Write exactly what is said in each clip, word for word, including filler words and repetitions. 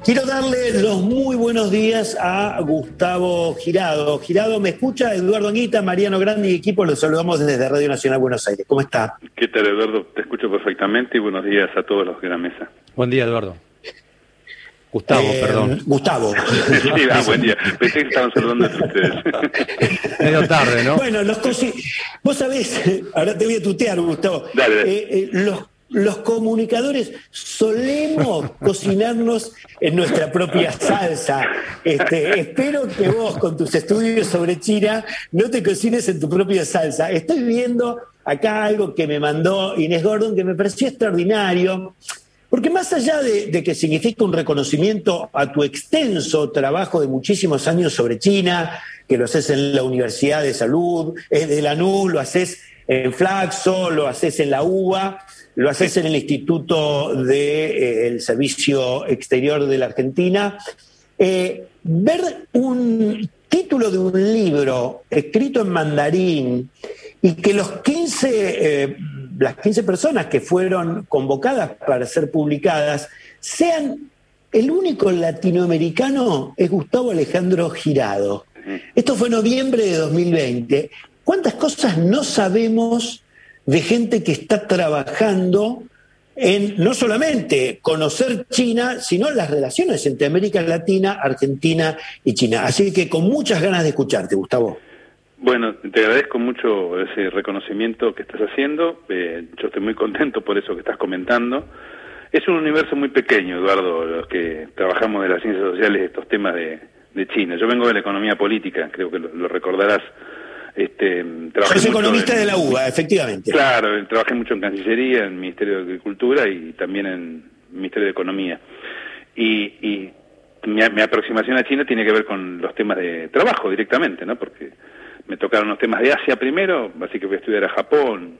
Quiero darle los muy buenos días a Gustavo Girado. Girado, ¿me escucha? Eduardo Anguita, Mariano Grande y equipo, los saludamos desde Radio Nacional Buenos Aires. ¿Cómo está? ¿Qué tal, Eduardo? Te escucho perfectamente y buenos días a todos los de la mesa. Buen día, Eduardo. Gustavo, eh, perdón. Gustavo. Sí, ah, buen día. Pensé que estaban saludando entre ustedes. Medio tarde, ¿no? Bueno, los cosi... vos sabés, ahora te voy a tutear, Gustavo. Dale, dale. Eh, eh, los, los comunicadores solemos cocinarnos en nuestra propia salsa. Este, espero que vos, con tus estudios sobre China, no te cocines en tu propia salsa. Estoy viendo acá algo que me mandó Inés Gordon, que me pareció extraordinario. Porque más allá de, de que significa un reconocimiento a tu extenso trabajo de muchísimos años sobre China, que lo haces en la Universidad de Salud, eh, de la N U, lo haces en Flaxo, lo haces en la U B A, lo haces en el Instituto del de, eh, Servicio Exterior de la Argentina, eh, ver un título de un libro escrito en mandarín y que los quince... Eh, las quince personas que fueron convocadas para ser publicadas sean el único latinoamericano es Gustavo Alejandro Girado. Esto fue en noviembre de dos mil veinte. ¿Cuántas cosas no sabemos de gente que está trabajando en no solamente conocer China, sino las relaciones entre América Latina, Argentina y China? Así que con muchas ganas de escucharte, Gustavo. Bueno, te agradezco mucho ese reconocimiento que estás haciendo. Eh, yo estoy muy contento por eso que estás comentando. Es un universo muy pequeño, Eduardo, los que trabajamos de las ciencias sociales, estos temas de, de China. Yo vengo de la economía política, creo que lo, lo recordarás. Este, Soy economista en, de la U B A, efectivamente. Claro, trabajé mucho en Cancillería, en el Ministerio de Agricultura y también en el Ministerio de Economía. Y, y mi, mi aproximación a China tiene que ver con los temas de trabajo directamente, ¿no? Porque me tocaron los temas de Asia primero, así que fui a estudiar a Japón,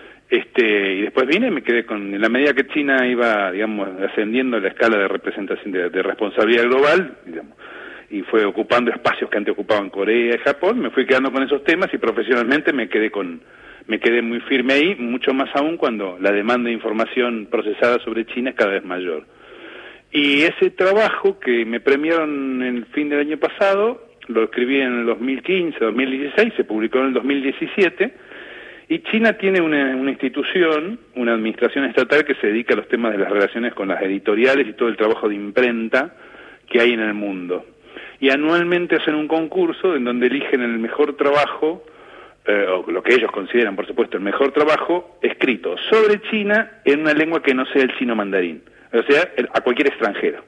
este, y después vine y me quedé con, en la medida que China iba, digamos, ascendiendo la escala de representación de, de responsabilidad global, digamos, y fue ocupando espacios que antes ocupaban Corea y Japón, me fui quedando con esos temas y profesionalmente me quedé con, me quedé muy firme ahí, mucho más aún cuando la demanda de información procesada sobre China es cada vez mayor. Y ese trabajo que me premiaron en el fin del año pasado, lo escribí en el dos mil quince, dos mil dieciséis, se publicó en el dos mil diecisiete, y China tiene una, una institución, una administración estatal que se dedica a los temas de las relaciones con las editoriales y todo el trabajo de imprenta que hay en el mundo. Y anualmente hacen un concurso en donde eligen el mejor trabajo, eh, o lo que ellos consideran, por supuesto, el mejor trabajo escrito sobre China en una lengua que no sea el chino mandarín, o sea, el, a cualquier extranjero.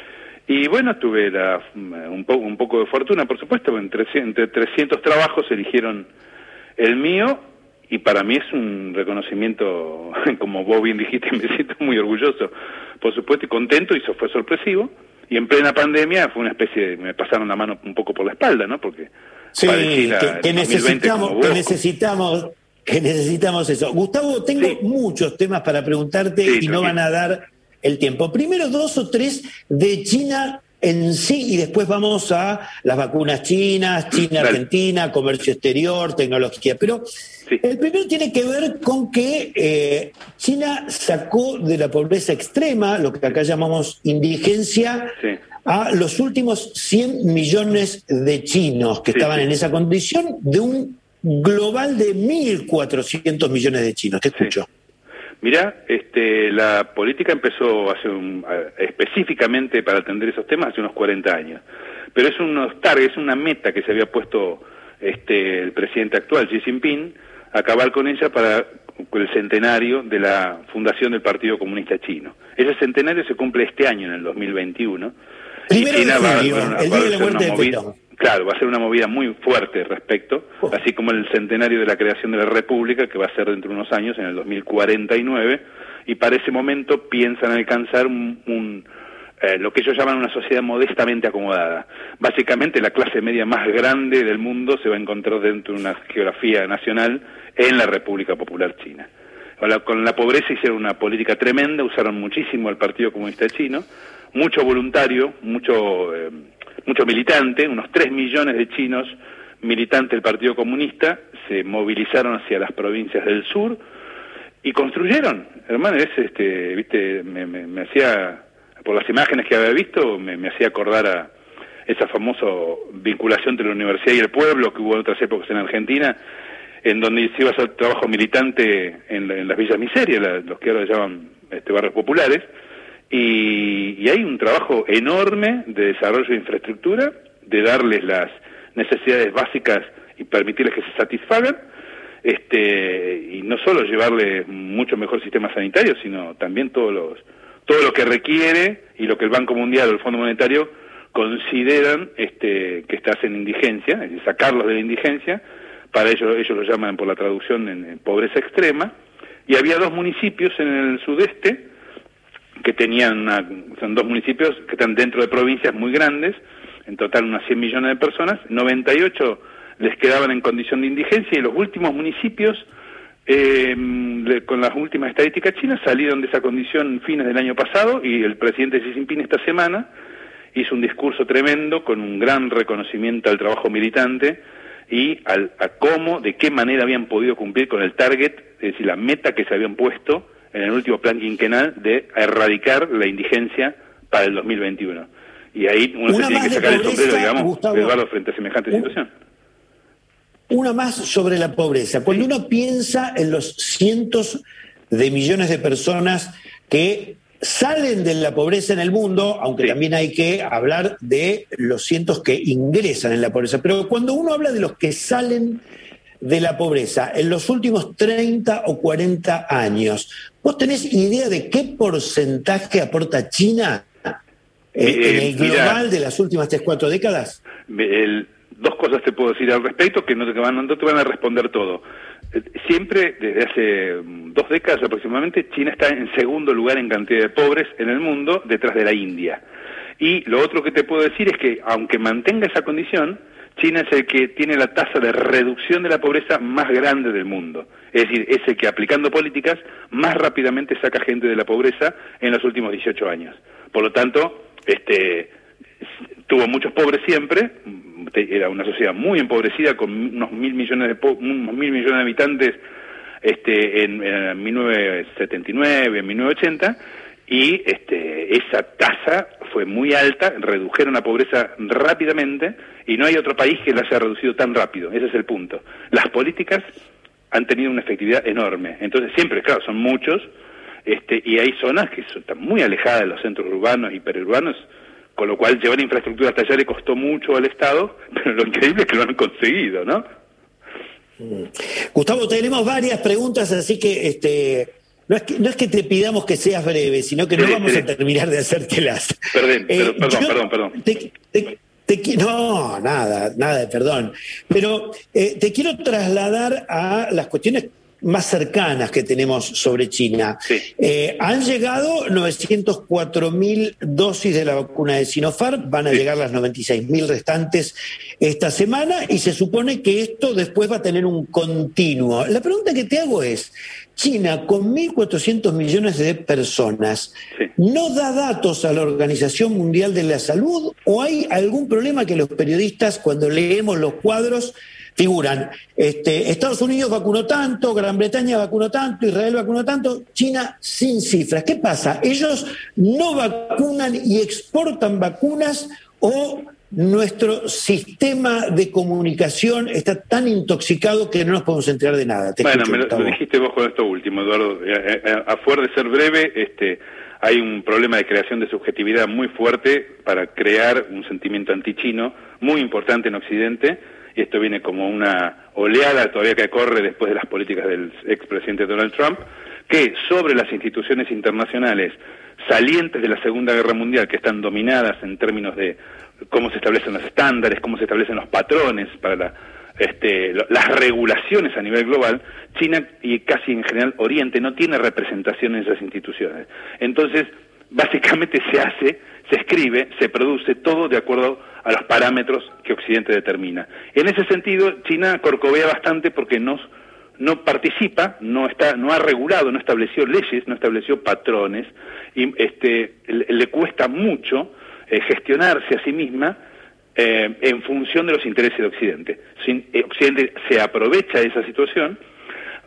Y bueno, tuve la, un, po, un poco de fortuna, por supuesto, entre, entre trescientos trabajos eligieron el mío, y para mí es un reconocimiento, como vos bien dijiste, me siento muy orgulloso, por supuesto, y contento, y eso fue sorpresivo, y en plena pandemia fue una especie de, me pasaron la mano un poco por la espalda, ¿no? Porque sí, que, que necesitamos, que necesitamos, que necesitamos eso. Gustavo, tengo sí. muchos temas para preguntarte sí, y no van a dar el tiempo. Primero dos o tres de China en sí y después vamos a las vacunas chinas, China-Argentina, comercio exterior, tecnología. Pero sí. el primero tiene que ver con que eh, China sacó de la pobreza extrema, lo que acá llamamos indigencia, sí. a los últimos cien millones de chinos que sí, estaban sí. en esa condición de un global de mil cuatrocientos millones de chinos. Te escucho. Sí. Mirá, este, la política empezó hace un, específicamente para atender esos temas hace unos cuarenta años, pero es unos targets, es una meta que se había puesto este, el presidente actual, Xi Jinping, acabar con ella para el centenario de la fundación del Partido Comunista Chino. Ese centenario se cumple este año, en el dos mil veintiuno. Primero y China de julio, va, va, va, el día de la muerte de Perón. Claro, va a ser una movida muy fuerte al respecto, oh. así como el centenario de la creación de la República, que va a ser dentro de unos años, en el dos mil cuarenta y nueve, y para ese momento piensan alcanzar un, un eh, lo que ellos llaman una sociedad modestamente acomodada. Básicamente la clase media más grande del mundo se va a encontrar dentro de una geografía nacional en la República Popular China. Con la, con la pobreza hicieron una política tremenda, usaron muchísimo al Partido Comunista Chino, mucho voluntario, mucho... Eh, mucho militante, unos tres millones de chinos militantes del Partido Comunista se movilizaron hacia las provincias del sur y construyeron, hermano, es este, viste, me, me, me hacía por las imágenes que había visto, me, me hacía acordar a esa famosa vinculación entre la universidad y el pueblo que hubo en otras épocas en Argentina, en donde se iba a hacer trabajo militante en, en las villas miserias, la, los que ahora llaman este, barrios populares, y, y hay un trabajo enorme de desarrollo de infraestructura, de darles las necesidades básicas y permitirles que se satisfagan, este, y no solo llevarles mucho mejor sistema sanitario, sino también todos los, todo lo que requiere y lo que el Banco Mundial o el Fondo Monetario consideran este, que estás en indigencia, es decir, sacarlos de la indigencia. Para ellos, ellos lo llaman por la traducción en, en pobreza extrema, y había dos municipios en el sudeste que tenían, una, son dos municipios que están dentro de provincias muy grandes, en total unas cien millones de personas, noventa y ocho les quedaban en condición de indigencia, y los últimos municipios, eh, le, con las últimas estadísticas chinas, salieron de esa condición fines del año pasado, y el presidente Xi Jinping esta semana hizo un discurso tremendo con un gran reconocimiento al trabajo militante y al, a cómo, de qué manera habían podido cumplir con el target, es decir, la meta que se habían puesto en el último plan quinquenal de erradicar la indigencia para el dos mil veintiuno. Y ahí uno una se tiene que sacar pobreza, el sombrero, digamos, Gustavo, Eduardo, frente a semejante un, situación. Una más sobre la pobreza. Cuando sí. uno piensa en los cientos de millones de personas que salen de la pobreza en el mundo, aunque sí. también hay que hablar de los cientos que ingresan en la pobreza. Pero cuando uno habla de los que salen de la pobreza en los últimos treinta o cuarenta años, ¿vos tenés idea de qué porcentaje aporta China eh, eh, en el global mira, de las últimas tres, cuatro décadas? El, dos cosas te puedo decir al respecto que no te van, no te van a responder todo. Siempre, desde hace dos décadas aproximadamente, China está en segundo lugar en cantidad de pobres en el mundo, detrás de la India. Y lo otro que te puedo decir es que, aunque mantenga esa condición, China es el que tiene la tasa de reducción de la pobreza más grande del mundo. Es decir, es el que, aplicando políticas, más rápidamente saca gente de la pobreza en los últimos dieciocho años. Por lo tanto, este, tuvo muchos pobres siempre. Era una sociedad muy empobrecida, con unos mil millones de po unos mil millones de habitantes este, en, en mil novecientos setenta y nueve, en mil novecientos ochenta, y este, esa tasa fue muy alta, redujeron la pobreza rápidamente, y no hay otro país que la haya reducido tan rápido. Ese es el punto. Las políticas han tenido una efectividad enorme. Entonces siempre, claro, son muchos, este, y hay zonas que son, están muy alejadas de los centros urbanos y periurbanos, con lo cual llevar infraestructura hasta allá le costó mucho al Estado, pero lo increíble es que lo han conseguido, ¿no? Gustavo, tenemos varias preguntas, así que este no es que, no es que te pidamos que seas breve, sino que no sí, vamos sí. a terminar de hacértelas. Perdón, eh, pero, perdón, yo, perdón, perdón. Te, te, te, no, nada, nada de perdón. Pero eh, te quiero trasladar a las cuestiones más cercanas que tenemos sobre China. Sí. Eh, han llegado novecientos cuatro mil dosis de la vacuna de Sinopharm, van a sí. llegar las noventa y seis mil restantes esta semana, y se supone que esto después va a tener un continuo. La pregunta que te hago es, China, con mil cuatrocientos millones de personas, sí. ¿no da datos a la Organización Mundial de la Salud, o hay algún problema que los periodistas, cuando leemos los cuadros, figuran, este, Estados Unidos vacunó tanto, Gran Bretaña vacunó tanto, Israel vacunó tanto, China sin cifras? ¿Qué pasa? ¿Ellos no vacunan y exportan vacunas, o nuestro sistema de comunicación está tan intoxicado que no nos podemos enterar de nada? Te bueno, escucho, me lo, lo dijiste vos con esto último, Eduardo. A, a, a fuer de ser breve, este, hay un problema de creación de subjetividad muy fuerte para crear un sentimiento antichino muy importante en Occidente. Y esto viene como una oleada todavía que corre después de las políticas del expresidente Donald Trump, que sobre las instituciones internacionales salientes de la Segunda Guerra Mundial, que están dominadas en términos de cómo se establecen los estándares, cómo se establecen los patrones para la, este, las regulaciones a nivel global, China y casi en general Oriente no tiene representación en esas instituciones. Entonces, básicamente se hace, se escribe, se produce todo de acuerdo a los parámetros que Occidente determina. En ese sentido, China corcovea bastante porque no, no participa, no está, no ha regulado, no estableció leyes, no estableció patrones, y este, le, le cuesta mucho eh, gestionarse a sí misma eh, en función de los intereses de Occidente. Sin, eh, Occidente se aprovecha de esa situación,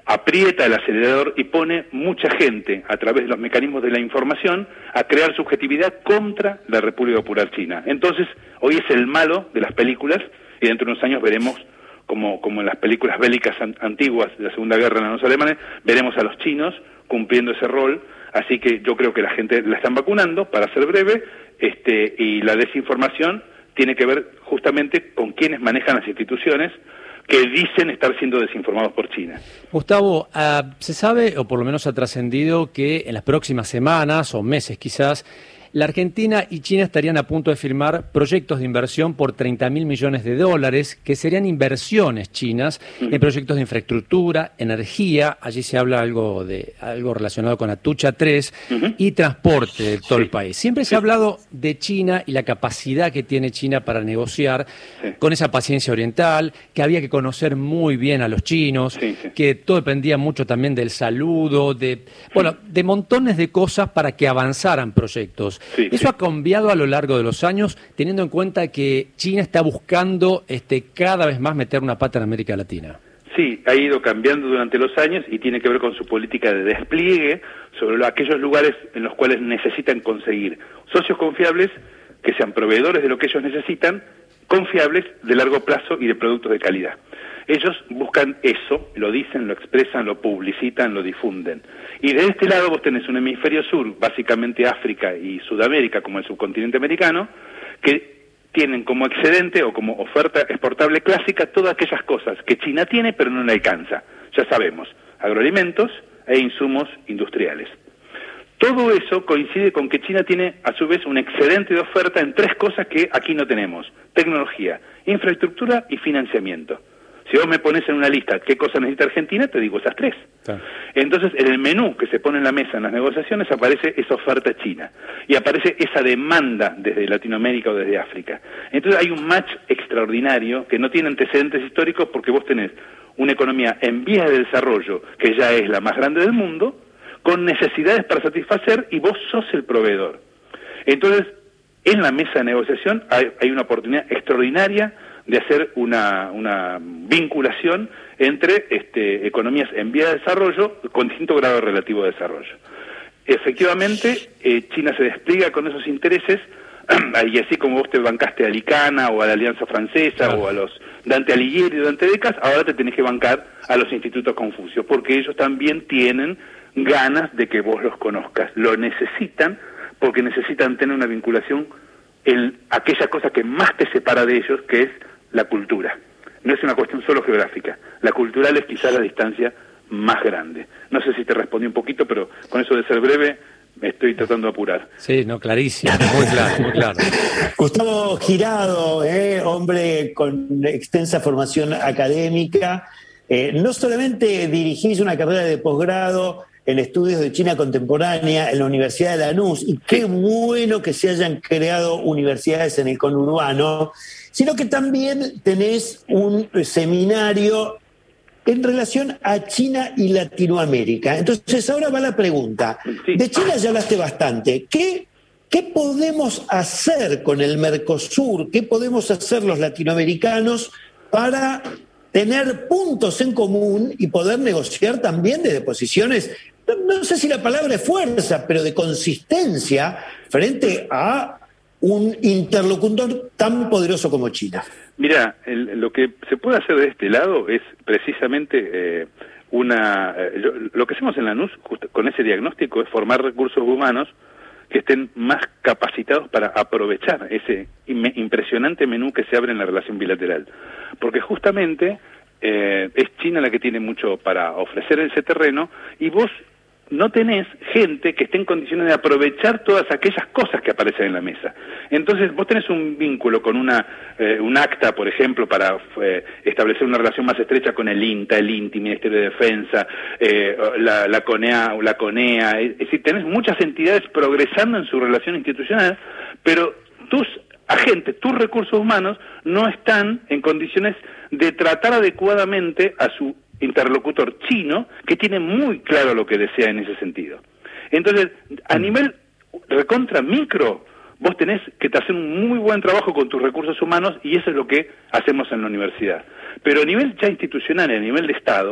aprieta el acelerador y pone mucha gente a través de los mecanismos de la información a crear subjetividad contra la República Popular China. Entonces, hoy es el malo de las películas y dentro de unos años veremos como, como en las películas bélicas an- antiguas de la Segunda Guerra en los alemanes, veremos a los chinos cumpliendo ese rol. Así que yo creo que la gente la están vacunando, para ser breve, este, y la desinformación tiene que ver justamente con quienes manejan las instituciones que dicen estar siendo desinformados por China. Gustavo, uh, se sabe, o por lo menos ha trascendido, que en las próximas semanas o meses quizás, la Argentina y China estarían a punto de firmar proyectos de inversión por treinta mil millones de dólares, que serían inversiones chinas uh-huh. en proyectos de infraestructura, energía, allí se habla algo de algo relacionado con Atucha tres, uh-huh. y transporte de todo sí. el país. Siempre sí. se ha hablado de China y la capacidad que tiene China para negociar sí. con esa paciencia oriental, que había que conocer muy bien a los chinos, sí, sí. que todo dependía mucho también del saludo, de bueno, de montones de cosas para que avanzaran proyectos. Sí, ¿Eso sí. ha cambiado a lo largo de los años, teniendo en cuenta que China está buscando este, cada vez más meter una pata en América Latina? Sí, ha ido cambiando durante los años y tiene que ver con su política de despliegue sobre lo, aquellos lugares en los cuales necesitan conseguir socios confiables, que sean proveedores de lo que ellos necesitan, confiables, de largo plazo y de productos de calidad. Ellos buscan eso, lo dicen, lo expresan, lo publicitan, lo difunden. Y de este lado vos tenés un hemisferio sur, básicamente África y Sudamérica, como el subcontinente americano, que tienen como excedente o como oferta exportable clásica todas aquellas cosas que China tiene pero no le alcanza. Ya sabemos, agroalimentos e insumos industriales. Todo eso coincide con que China tiene a su vez un excedente de oferta en tres cosas que aquí no tenemos: tecnología, infraestructura y financiamiento. Si vos me pones en una lista qué cosa necesita Argentina, te digo esas tres. Sí. Entonces, en el menú que se pone en la mesa en las negociaciones aparece esa oferta china y aparece esa demanda desde Latinoamérica o desde África. Entonces hay un match extraordinario que no tiene antecedentes históricos, porque vos tenés una economía en vías de desarrollo, que ya es la más grande del mundo, con necesidades para satisfacer, y vos sos el proveedor. Entonces, en la mesa de negociación hay, hay una oportunidad extraordinaria de hacer una, una vinculación entre este, economías en vía de desarrollo con distinto grado relativo de desarrollo. Efectivamente, eh, China se despliega con esos intereses, y así como vos te bancaste a Licana o a la Alianza Francesa, claro, o a los Dante Alighieri o Dante Decas, ahora te tenés que bancar a los institutos Confucio, porque ellos también tienen ganas de que vos los conozcas, lo necesitan, porque necesitan tener una vinculación en aquella cosa que más te separa de ellos, que es la cultura. No es una cuestión solo geográfica, la cultural es quizá la distancia más grande. No sé si te respondí un poquito, pero con eso de ser breve me estoy tratando de apurar. Sí, no, clarísimo, muy claro, muy claro. Gustavo Girado, eh, hombre con extensa formación académica, eh, no solamente dirigís una carrera de posgrado en estudios de China contemporánea en la Universidad de Lanús, y qué bueno que se hayan creado universidades en el conurbano, sino que también tenés un seminario en relación a China y Latinoamérica. Entonces ahora va la pregunta. Sí. De China ya hablaste bastante. ¿Qué, qué podemos hacer con el Mercosur? ¿Qué podemos hacer los latinoamericanos para tener puntos en común y poder negociar también desde posiciones, no sé si la palabra es fuerza, pero de consistencia frente a un interlocutor tan poderoso como China? Mira, el, lo que se puede hacer de este lado es precisamente eh, una... Eh, lo, lo que hacemos en Lanús justo con ese diagnóstico es formar recursos humanos que estén más capacitados para aprovechar ese impresionante menú que se abre en la relación bilateral. Porque justamente eh, es China la que tiene mucho para ofrecer en ese terreno, y vos no tenés gente que esté en condiciones de aprovechar todas aquellas cosas que aparecen en la mesa. Entonces vos tenés un vínculo con una eh, un acta, por ejemplo, para eh, establecer una relación más estrecha con el INTA, el INTI, Ministerio de Defensa, eh, la, la CONEA, la CONEA, es decir, tenés muchas entidades progresando en su relación institucional, pero tus agentes, tus recursos humanos, no están en condiciones de tratar adecuadamente a su interlocutor chino, que tiene muy claro lo que desea en ese sentido. Entonces, a nivel recontra micro, vos tenés que hacer un muy buen trabajo con tus recursos humanos, y eso es lo que hacemos en la universidad. Pero a nivel ya institucional, a nivel de Estado,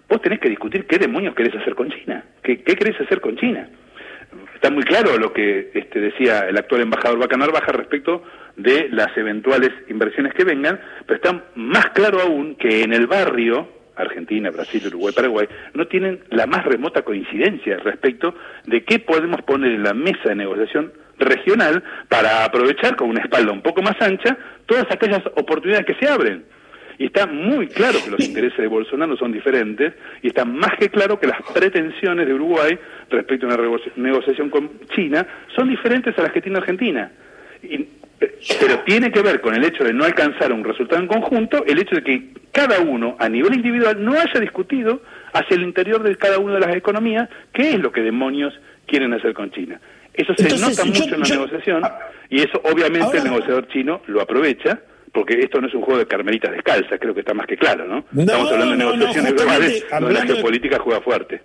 vos tenés que discutir qué demonios querés hacer con China, qué, qué querés hacer con China. Está muy claro lo que este, decía el actual embajador Vaca Narvaja respecto de las eventuales inversiones que vengan, pero está más claro aún que en el barrio, Argentina, Brasil, Uruguay, Paraguay, no tienen la más remota coincidencia respecto de qué podemos poner en la mesa de negociación regional para aprovechar con una espalda un poco más ancha todas aquellas oportunidades que se abren. Y está muy claro que los intereses de Bolsonaro son diferentes, y está más que claro que las pretensiones de Uruguay respecto a una negociación con China son diferentes a las que tiene Argentina. Y, pero tiene que ver con el hecho de no alcanzar un resultado en conjunto, el hecho de que cada uno, a nivel individual, no haya discutido hacia el interior de cada una de las economías qué es lo que demonios quieren hacer con China. Eso se Entonces, nota mucho yo, en la yo, negociación, y eso obviamente ahora, el negociador chino lo aprovecha, porque esto no es un juego de carmelitas descalzas, creo que está más que claro, ¿no? no Estamos hablando de negociaciones no, globales donde la geopolítica juega fuerte.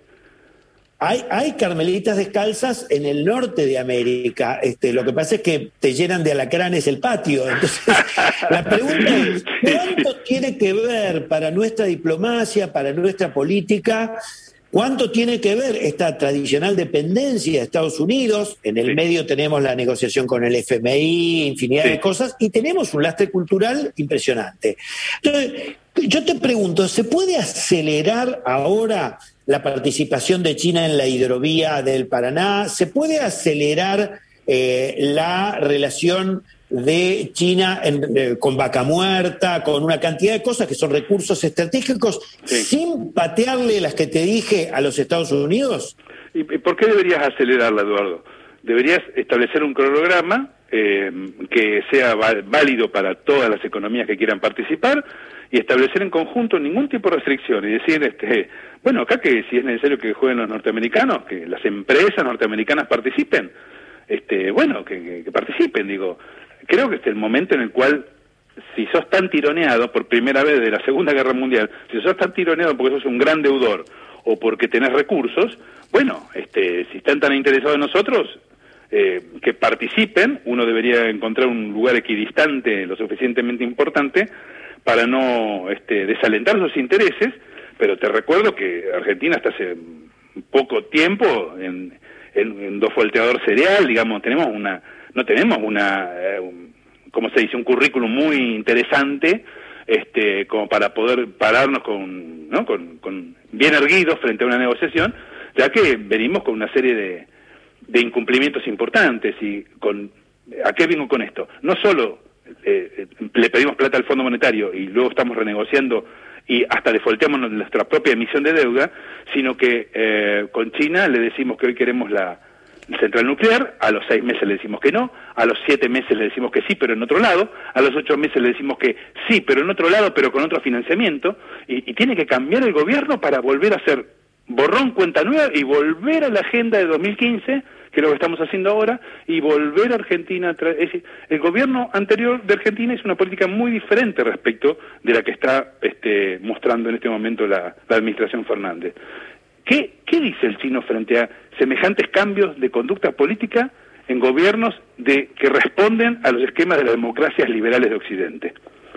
Hay, hay carmelitas descalzas en el norte de América. Este, lo que pasa es que te llenan de alacranes el patio. Entonces, la pregunta es, ¿cuánto tiene que ver para nuestra diplomacia, para nuestra política, cuánto tiene que ver esta tradicional dependencia de Estados Unidos? En el sí. medio tenemos la negociación con el F M I, infinidad sí. de cosas, y tenemos un lastre cultural impresionante. Entonces, yo te pregunto, ¿se puede acelerar ahora la participación de China en la hidrovía del Paraná? ¿Se puede acelerar eh, la relación de China en, eh, con Vaca Muerta, con una cantidad de cosas que son recursos estratégicos, sí. sin patearle las que te dije a los Estados Unidos? ¿Y por qué deberías acelerarla, Eduardo? Deberías establecer un cronograma eh, que sea válido para todas las economías que quieran participar, y establecer en conjunto ningún tipo de restricción, y decir, este, bueno, acá que si es necesario que jueguen los norteamericanos, que las empresas norteamericanas participen, este, bueno, que, que, que participen, digo. Creo que este es el momento en el cual, si sos tan tironeado por primera vez desde la Segunda Guerra Mundial, si sos tan tironeado porque sos un gran deudor o porque tenés recursos, bueno, este, si están tan interesados en nosotros, eh, que participen. Uno debería encontrar un lugar equidistante lo suficientemente importante para no este, desalentar sus intereses, pero te recuerdo que Argentina hasta hace poco tiempo en, en, en dos volteador cereal, digamos, tenemos una, no tenemos una, eh, un, ¿cómo se dice?, un currículum muy interesante, este, como para poder pararnos con, ¿no?, con, con bien erguidos frente a una negociación, ya que venimos con una serie de, de incumplimientos importantes. Y con, ¿a qué vengo con esto? No solo Eh, le pedimos plata al Fondo Monetario y luego estamos renegociando y hasta defaulteamos nuestra propia emisión de deuda, sino que eh, con China le decimos que hoy queremos la central nuclear, a los seis meses le decimos que no, a los siete meses le decimos que sí, pero en otro lado, a los ocho meses le decimos que sí, pero en otro lado, pero con otro financiamiento, y, y tiene que cambiar el gobierno para volver a hacer borrón cuenta nueva y volver a la agenda de dos mil quince, que es lo que estamos haciendo ahora, y volver a Argentina. Es decir, el gobierno anterior de Argentina hizo una política muy diferente respecto de la que está este, mostrando en este momento la, la administración Fernández. ¿Qué, ¿Qué dice el chino frente a semejantes cambios de conducta política en gobiernos de, que responden a los esquemas de las democracias liberales de Occidente?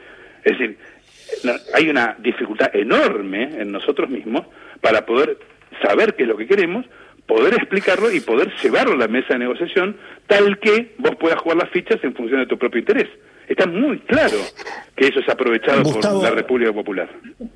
Es decir, hay una dificultad enorme en nosotros mismos para poder saber qué es lo que queremos, poder explicarlo y poder llevarlo a la mesa de negociación tal que vos puedas jugar las fichas en función de tu propio interés. Está muy claro que eso es aprovechado Gustavo, por la República Popular.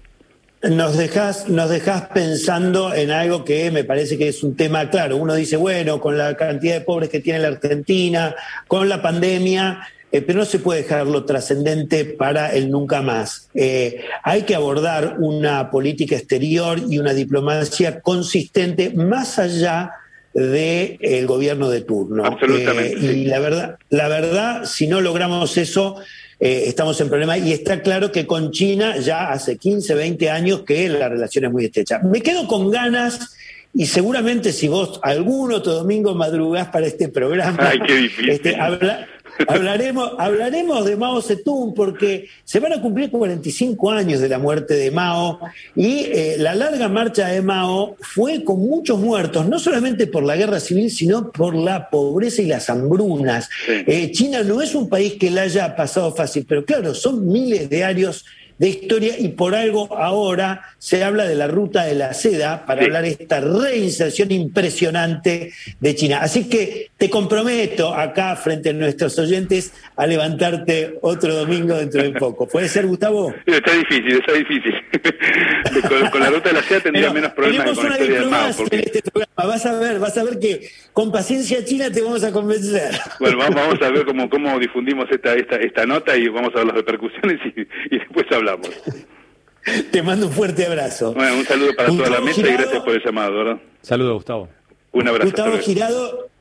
Nos dejás, nos dejás pensando en algo que me parece que es un tema claro. Uno dice, bueno, con la cantidad de pobres que tiene la Argentina, con la pandemia, eh, pero no se puede dejar lo trascendente para el nunca más. Eh, hay que abordar una política exterior y una diplomacia consistente más allá del de gobierno de turno. Absolutamente. Eh, y la verdad, la verdad, si no logramos eso, Eh, estamos en problema, y está claro que con China ya hace quince, veinte años que la relación es muy estrecha. Me quedo con ganas, y seguramente si vos algún otro domingo madrugás para este programa, Ay, qué difícil. Este, habla, hablaremos, hablaremos de Mao Zedong, porque se van a cumplir cuarenta y cinco años de la muerte de Mao, y eh, la larga marcha de Mao fue con muchos muertos, no solamente por la guerra civil, sino por la pobreza y las hambrunas. Sí. Eh, China no es un país que la haya pasado fácil, pero claro, son miles de años de historia, y por algo ahora se habla de la ruta de la seda para sí. hablar de esta reinserción impresionante de China. Así que te comprometo acá frente a nuestros oyentes a levantarte otro domingo dentro de poco. ¿Puede ser, Gustavo? Está difícil, está difícil. con, con la ruta de la seda tendría Pero menos problemas que con la historia del Mao. Porque... en este programa. Vas a ver, vas a ver que con paciencia china te vamos a convencer. Bueno, vamos, vamos a ver cómo, cómo difundimos esta, esta, esta nota y vamos a ver las repercusiones y, y después hablamos. Te mando un fuerte abrazo. Bueno, un saludo para Gustavo toda la mesa Girado, y gracias por el llamado, ¿verdad? Saludos, Gustavo. Un abrazo. Gustavo Girado,